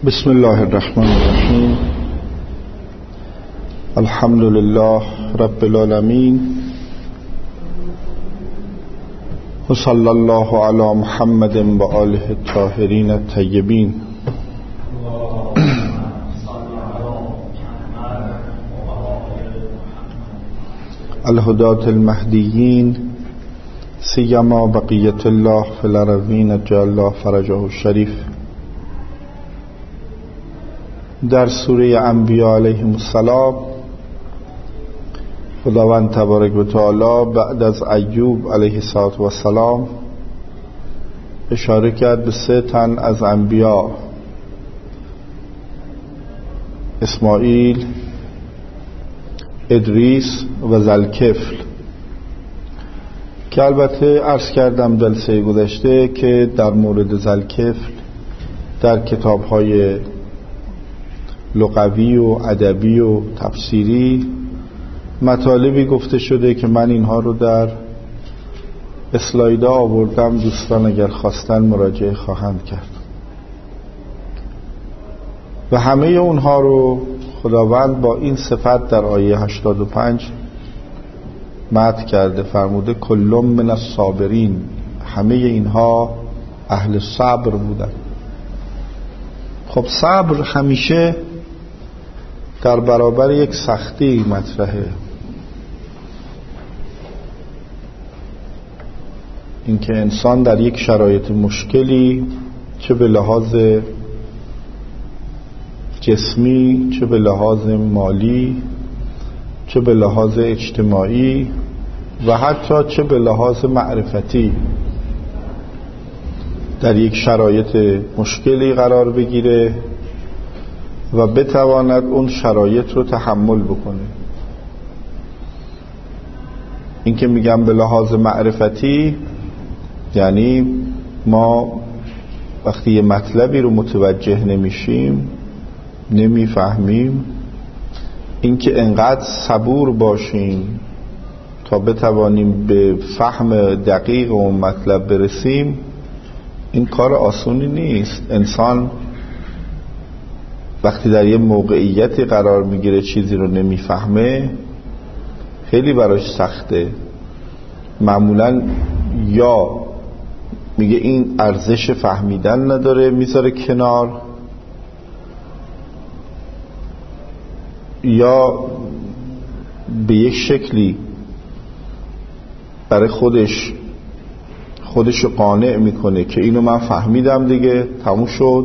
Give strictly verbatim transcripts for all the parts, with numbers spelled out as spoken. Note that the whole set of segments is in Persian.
بسم الله الرحمن الرحیم. الحمد لله رب العالمین و صلی الله علی محمد و آله الطاهرین الطیبین. الهداة المهدیین سیما بقیت الله فی الارضین اجل الله فرجه الشریف. در سوره انبیاء علیهم السلام خداوند تبارک و تعالی بعد از ایوب علیه السلام اشاره کرد به سه تن از انبیا: اسماعیل، ادریس و ذوالکفل، که البته عرض کردم جلسه گذشته که در مورد ذوالکفل در کتاب‌های لغوی و ادبی و تفسیری مطالبی گفته شده که من اینها رو در اسلایدا آوردم، دوستان اگر خواستن مراجعه خواهند کرد. و همه اونها رو خداوند با این صفت در آیه هشتاد و پنج مدح کرده، فرموده کلم من الصابرین، همه اینها اهل صبر بودن. خب صبر همیشه در برابر یک سختی مطرحه. اینکه انسان در یک شرایط مشکلی، چه به لحاظ جسمی، چه به لحاظ مالی، چه به لحاظ اجتماعی و حتی چه به لحاظ معرفتی، در یک شرایط مشکلی قرار بگیره و بتواند اون شرایط رو تحمل بکنه. این که میگم به لحاظ معرفتی، یعنی ما وقتی یه مطلبی رو متوجه نمیشیم، نمیفهمیم، این که انقدر صبور باشیم تا بتوانیم به فهم دقیق اون مطلب برسیم، این کار آسونی نیست. انسان وقتی در یه موقعیتی قرار میگیره چیزی رو نمیفهمه، خیلی براش سخته. معمولا یا میگه این ارزش فهمیدن نداره، میذاره کنار، یا به یک شکلی برای خودش خودش رو قانع میکنه که اینو من فهمیدم دیگه، تموم شد.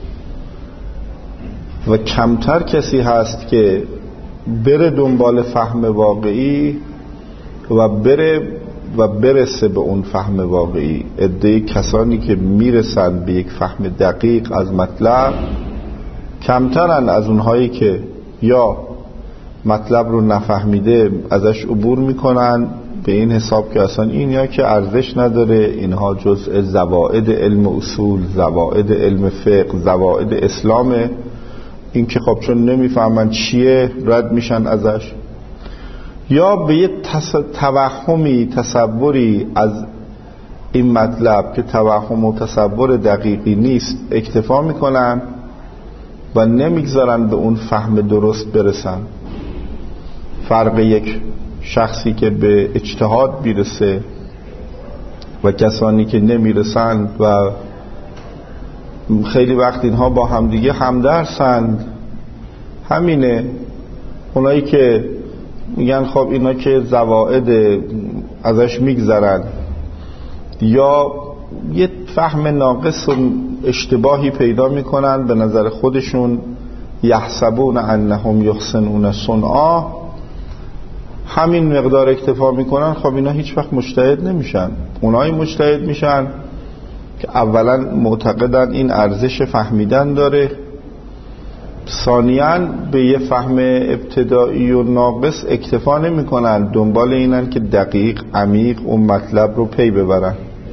و کمتر کسی هست که بره دنبال فهم واقعی و بره و برسه به اون فهم واقعی. عده کسانی که میرسن به یک فهم دقیق از مطلب کمترن از اونهایی که یا مطلب رو نفهمیده ازش عبور میکنن به این حساب که اصلا این یا که ارزش نداره، اینها جزء زوائد علم اصول، زوائد علم فقه، زوائد اسلامه، این که خب چون نمیفهمن چیه رد میشن ازش. یا به یه توهمی، تصوری از این مطلب که توهم و تصور دقیقی نیست اکتفا میکنن و نمیگذارن به اون فهم درست برسن. فرق یک شخصی که به اجتهاد بیرسه و کسانی که نمیرسند و خیلی وقت اینها با همدیگه همدرسند همینه. اونایی که میگن خب اینا که زوائد ازش میگذرن یا یه فهم ناقص و اشتباهی پیدا میکنن، به نظر خودشون یحسبون انهم یحسنون صنعا، همین مقدار اکتفا میکنن. خب اینا هیچ وقت مجتهد نمیشن. اونایی مجتهد میشن که اولا معتقدن این ارزش فهمیدن داره، ثانیاً به یه فهم ابتدایی و ناقص اکتفا نمی کنن، دنبال اینن که دقیق عمیق اون مطلب رو پی ببرن.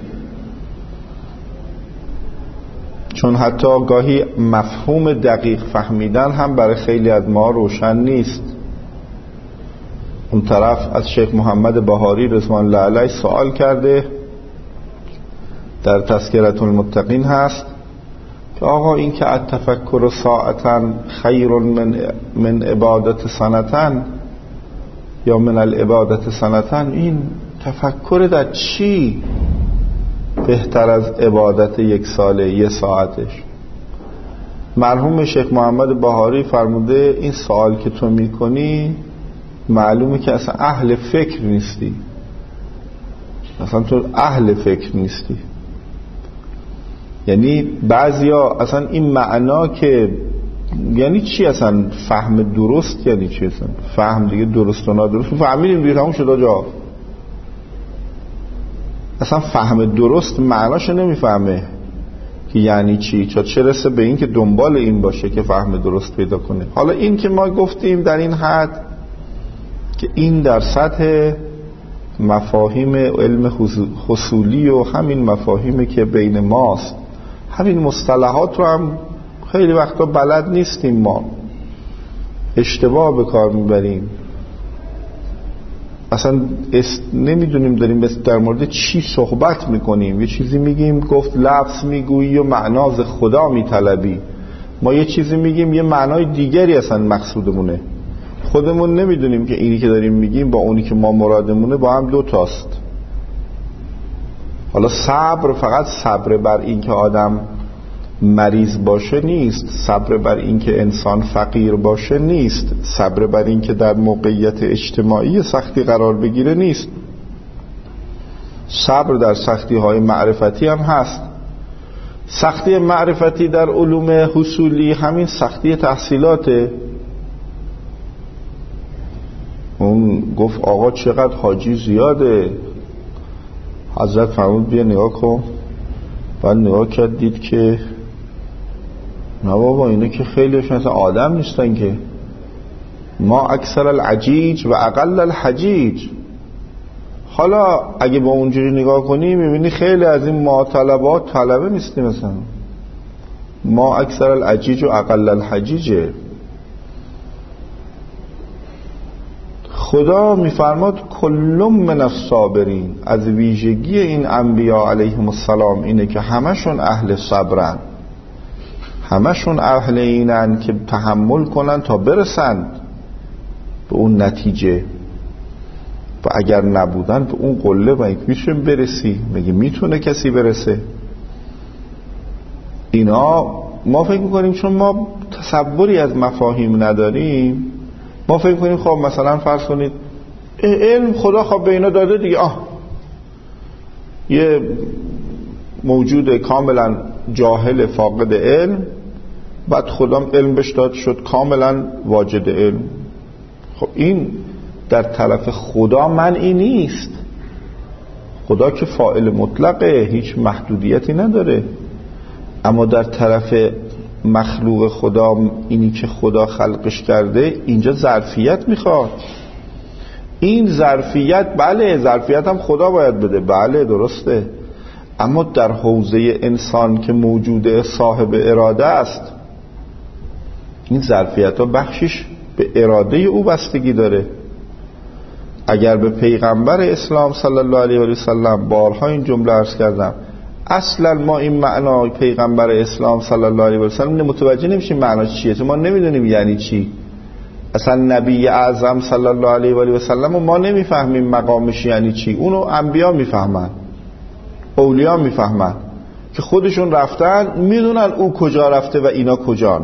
چون حتی گاهی مفهوم دقیق فهمیدن هم برای خیلی از ما روشن نیست. اون طرف از شیخ محمد بهاری رضوان الله علیه سوال کرده، در تذکرة المتقین هست، که آقا این که التفکر ساعتا خیر من من عبادت سنتن یا من العبادت سنتن، این تفکر در چی بهتر از عبادت یک ساله یه ساعتش؟ مرحوم شیخ محمد بهاری فرموده این سوال که تو میکنی معلومه که اصلا اهل فکر نیستی، اصلا تو اهل فکر نیستی. یعنی بعضیا اصلا این معنا که یعنی چی اصلا فهم درست یعنی چی اصلا فهم دیگه درست و نادرست فهمیدیم دیگه تموم شد آجا. اصلا فهم درست معناشو نمیفهمه که یعنی چی، چه چه رسه به این که دنبال این باشه که فهم درست پیدا کنه. حالا این که ما گفتیم در این حد که این در سطح مفاهیم علم حصولی و همین مفاهیمی که بین ماست، همین مصطلحات رو هم خیلی وقتا بلد نیستیم، ما اشتباه به کار میبریم، اصلا نمیدونیم داریم در مورد چی صحبت میکنیم. یه چیزی میگیم گفت لفظ میگویی و معناز خدا میطلبی، ما یه چیزی میگیم یه معنای دیگری اصلا مقصودمونه، خودمون نمیدونیم که اینی که داریم میگیم با اونی که ما مرادمونه با هم دو تاست. حالا صبر فقط صبر بر این که آدم مریض باشه نیست، صبر بر این که انسان فقیر باشه نیست، صبر بر این که در موقعیت اجتماعی سختی قرار بگیره نیست، صبر در سختی های معرفتی هم هست. سختی معرفتی در علوم حصولی همین سختی تحصیلاته. اون گفت آقا چقدر حاجی زیاده، حضرت فرمود بیا نگاه کن، بعد نگاه کرد دید که نه بابا اینه که خیلیش مثلا آدم نیستن که، ما اکثر العجیج و اقل الحجیج. حالا اگه با اونجوری نگاه کنی میبینی خیلی از این ما طلبات طلبه نیستی، مثلا ما اکثر العجیج و اقل الحجیجه. خدا میفرماد کلم من الصابرین، از ویژگی این انبیاء علیهم السلام اینه که همشون اهل صبرن، همشون اهل اینن که تحمل کنن تا برسند به اون نتیجه، و اگر نبودن به اون قله و یک میشه برسی، مگه میتونه کسی برسه؟ اینا ما فکر میکنیم چون ما تصوری از مفاهیم نداریم، ما فکر کنیم خب مثلا فرض کنید علم خدا خب به اینا داده دیگه، آه یه موجود کاملا جاهل فاقد علم، بعد خدا علم بهش داد شد کاملا واجد علم. خب این در طرف خدا منعی نیست، خدا که فاعل مطلقه، هیچ محدودیتی نداره، اما در طرف مخلوق خدا، اینی که خدا خلقش کرده، اینجا ظرفیت میخواد. این ظرفیت بله ظرفیت هم خدا باید بده، بله درسته، اما در حوزه انسان که موجود صاحب اراده است، این ظرفیت ها بخشش به اراده او بستگی داره. اگر به پیغمبر اسلام صلی الله علیه و سلم، بارها این جمله عرض کردم، اصلا ما این معنای پیغمبر اسلام صلی الله علیه و سلم متوجه نمیشیم معناش چیه، ما نمیدونیم یعنی چی. اصلا نبی اعظم صلی الله علیه و سلم ما نمیفهمیم مقامش یعنی چی، اونو انبیا میفهمن، اولیا میفهمن که خودشون رفتن، میدونن او کجا رفته و اینا کجان.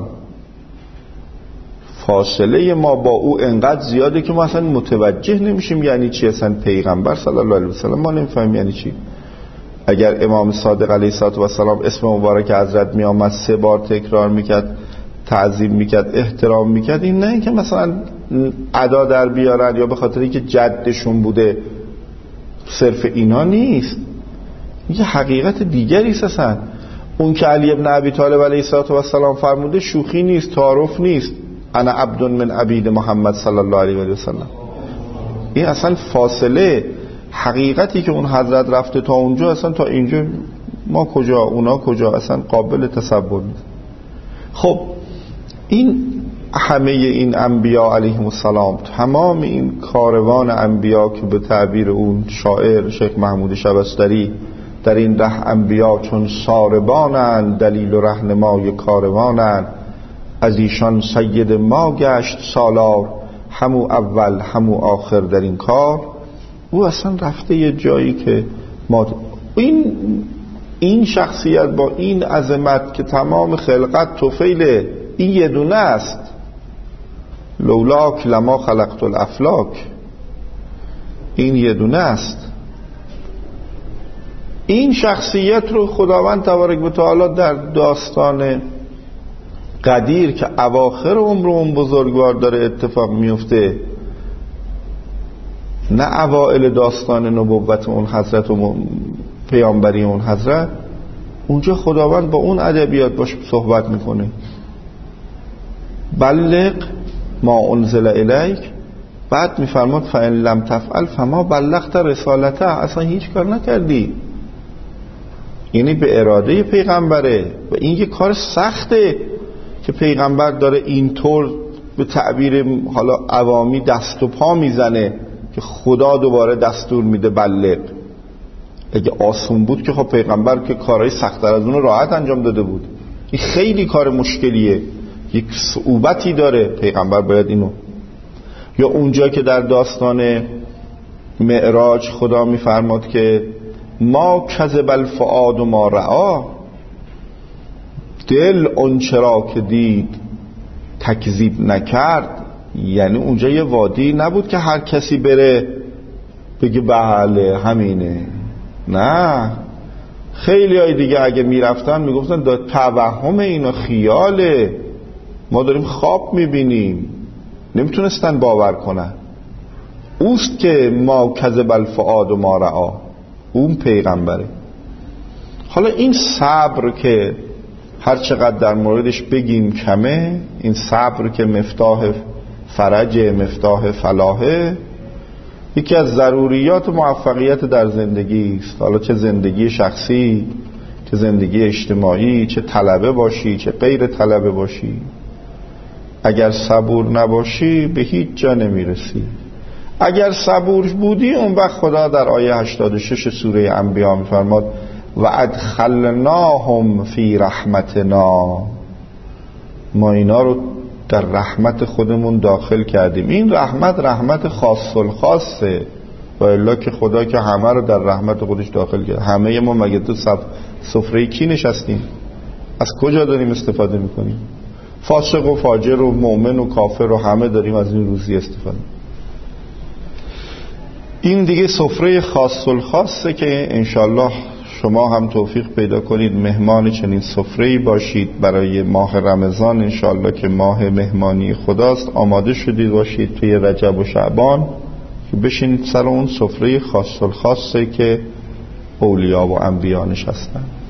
فاصله ما با او انقدر زیاده که ما اصلا متوجه نمیشیم یعنی چی. اصلا پیغمبر صلی الله علیه و سلم ما نمیفهمیم یعنی چی. اگر امام صادق علیه السلام اسم مبارک حضرت می آمد سه بار تکرار میکرد، تعظیم میکرد، احترام میکرد، این نه این که مثلا ادا در بیارن یا به خاطر اینکه جدشون بوده، صرف اینا نیست، یه حقیقت دیگری است. اصلا اون که علی ابن ابی طالب علیه السلام فرموده شوخی نیست، تعارف نیست، انا عبد من عبید محمد صلی الله علیه و سلم. این اصلا فاصله حقیقتی که اون حضرت رفته تا اونجا، اصلا تا اینجا ما کجا اونا کجا، اصلا قابل تصور نیست. خب این همه این انبیاء علیهم السلام، تمام این کاروان انبیاء که به تعبیر اون شاعر شیخ محمود شبستری در این ره انبیا چون ساربانند، دلیل و رهنمای کاروانند. از ایشان سید ما گشت سالار، همو اول همو آخر در این کار. او اصلا رفته یه جایی که ما این این شخصیت با این عظمت که تمام خلقت طفیل این یه دونه است، لولاک لما خلقت الافلاک، این یه دونه است. این شخصیت رو خداوند تبارک و تعالی در داستان قدیر که اواخر عمر اون بزرگوار داره اتفاق میفته، نه اوائل داستان نبوت اون حضرت و پیامبری اون حضرت، اونجا خداوند با اون ادبیات باش صحبت میکنه. بلغ ما انزل الیک، بعد میفرماد فإن لم تفعل فما بلغت رسالته، اصلا هیچ کار نکردی. یعنی به اراده پیغمبره و این یه کار سخته که پیغمبر داره اینطور به تعبیر حالا عوامی دست و پا میزنه که خدا دوباره دستور میده بلغ. اگه آسون بود که خب پیغمبر که کارهای سخت‌تر از اون راحت انجام داده بود. این خیلی کار مشکلیه، یک صعوبتی داره، پیغمبر باید اینو. یا اونجا که در داستان معراج خدا میفرماد که ما کذب الفؤاد و ما رعا، دل اون چرا که دید تکذیب نکرد. یعنی اونجا یه وادی نبود که هر کسی بره بگه بله همینه، نه، خیلی های دیگه اگه میرفتن میگفتن دا توهم اینا خیاله، ما داریم خواب میبینیم، نمیتونستن باور کنن. اوست که ما کذب الفؤاد و ما رعا، اون پیغمبره. حالا این صبر که هر چقدر در موردش بگیم کمه، این صبر که مفتاح فرج، مفتاح فلاحه، یکی از ضروریات موفقیت در زندگی است. حالا چه زندگی شخصی، چه زندگی اجتماعی، چه طلبه باشی، چه غیر طلبه باشی، اگر صبور نباشی به هیچ جا نمیرسی. اگر صبور بودی اون وقت خدا در آیه هشتاد و شش سوره انبیا میفرماد و ادخلناهم فی رحمتنا، ما اینا رو در رحمت خودمون داخل کردیم. این رحمت رحمت خاص الخاصه، و الا که خدا که همه رو در رحمت خودش داخل کرد. همه ما مگه تو سفره کی نشستیم؟ از کجا داریم استفاده میکنیم؟ فاسق و فاجر و مؤمن و کافر و همه داریم از این روزی استفاده. این دیگه سفره خاص الخاصه که انشالله شما هم توفیق پیدا کنید مهمان چنین سفره‌ای باشید برای ماه رمضان. انشالله که ماه مهمانی خداست، آماده شدید باشید توی رجب و شعبان که بشینید سر اون سفره خاص الخاصه که اولیا و انبیا نشستن.